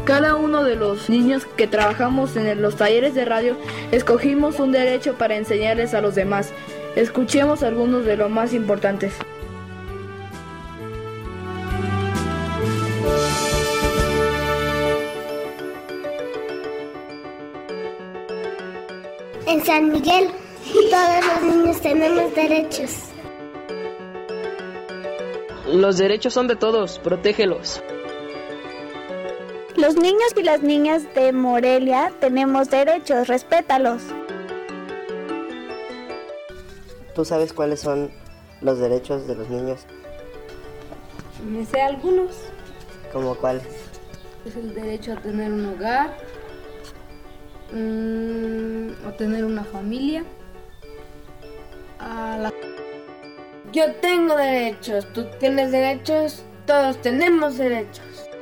Cada uno de los niños que trabajamos en los talleres de radio escogimos un derecho para enseñarles a los demás. Escuchemos algunos de los más importantes. En San Miguel, todos los niños tenemos derechos. Los derechos son de todos, protégelos. Los niños y las niñas de Morelia tenemos derechos, respétalos. ¿Tú sabes cuáles son los derechos de los niños? Me sé algunos. ¿Cómo cuáles? Es el derecho a tener un hogar, a tener una familia, Yo tengo derechos, tú tienes derechos, todos tenemos derechos.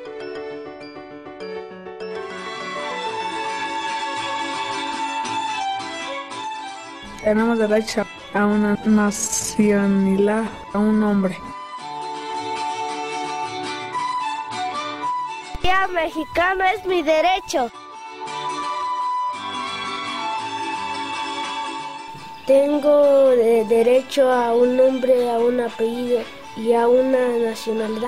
Tenemos derecho a una nacionalidad, a un nombre. Ser mexicano es mi derecho. Tengo derecho a un nombre, a un apellido y a una nacionalidad.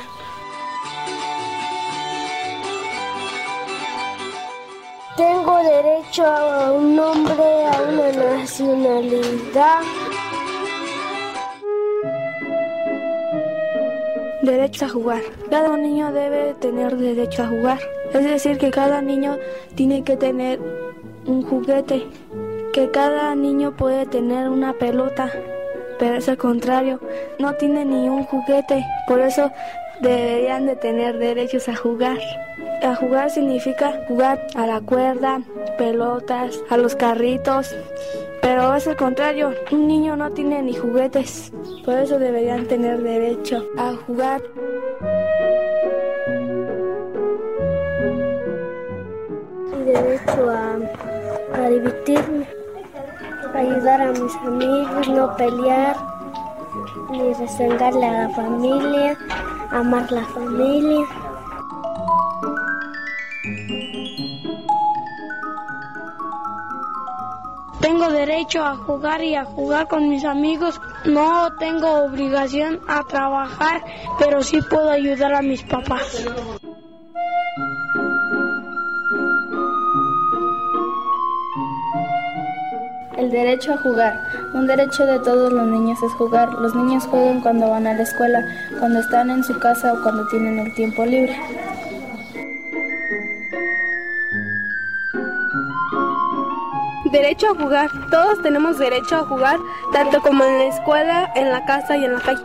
Tengo derecho a un nombre, a una nacionalidad. Derecho a jugar. Cada niño debe tener derecho a jugar. Es decir, que cada niño tiene que tener un juguete. Que cada niño puede tener una pelota, pero es al contrario, no tiene ni un juguete. Por eso deberían de tener derechos a jugar. A jugar significa jugar a la cuerda, pelotas, a los carritos, pero es al contrario, un niño no tiene ni juguetes, por eso deberían tener derecho a jugar. Derecho a divertirme, ayudar a mis amigos, no pelear, ni resengarle a la familia, amar la familia. Tengo derecho a jugar y a jugar con mis amigos. No tengo obligación a trabajar, pero sí puedo ayudar a mis papás. El derecho a jugar. Un derecho de todos los niños es jugar. Los niños juegan cuando van a la escuela, cuando están en su casa o cuando tienen el tiempo libre. Derecho a jugar. Todos tenemos derecho a jugar, tanto como en la escuela, en la casa y en la calle.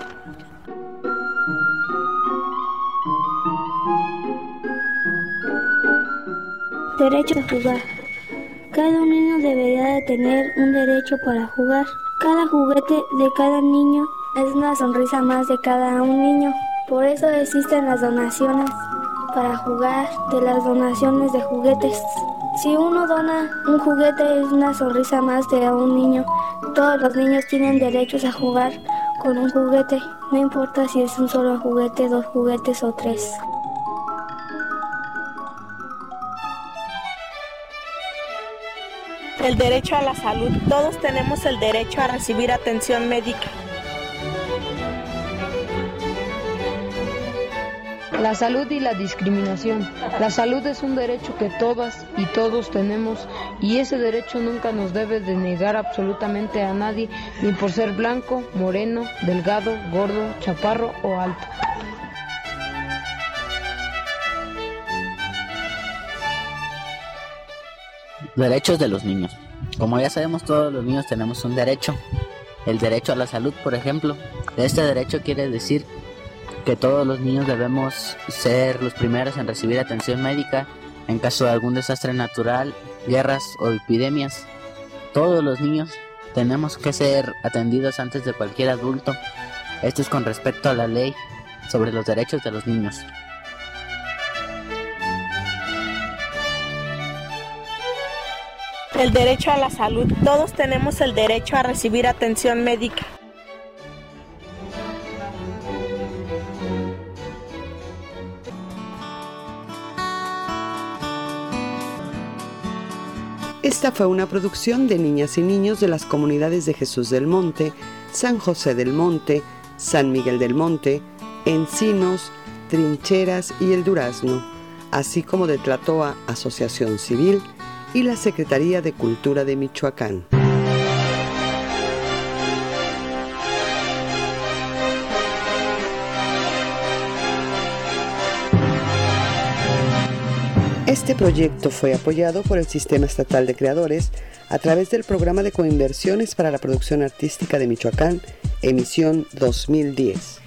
Derecho a jugar. Cada niño debería de tener un derecho para jugar. Cada juguete de cada niño es una sonrisa más de cada un niño. Por eso existen las donaciones para jugar, de las donaciones de juguetes. Si uno dona un juguete es una sonrisa más de un niño. Todos los niños tienen derechos a jugar con un juguete. No importa si es un solo juguete, 2 juguetes o 3. El derecho a la salud. Todos tenemos el derecho a recibir atención médica. La salud y la discriminación. La salud es un derecho que todas y todos tenemos y ese derecho nunca nos debe de negar absolutamente a nadie, ni por ser blanco, moreno, delgado, gordo, chaparro o alto. Derechos de los niños. Como ya sabemos, todos los niños tenemos un derecho. El derecho a la salud, por ejemplo. Este derecho quiere decir que todos los niños debemos ser los primeros en recibir atención médica en caso de algún desastre natural, guerras o epidemias. Todos los niños tenemos que ser atendidos antes de cualquier adulto. Esto es con respecto a la ley sobre los derechos de los niños. El derecho a la salud. Todos tenemos el derecho a recibir atención médica. Esta fue una producción de niñas y niños de las comunidades de Jesús del Monte, San José del Monte, San Miguel del Monte, Encinos, Trincheras y El Durazno, así como de Tlatoa Asociación Civil y la Secretaría de Cultura de Michoacán. Este proyecto fue apoyado por el Sistema Estatal de Creadores a través del Programa de Coinversiones para la Producción Artística de Michoacán, emisión 2010.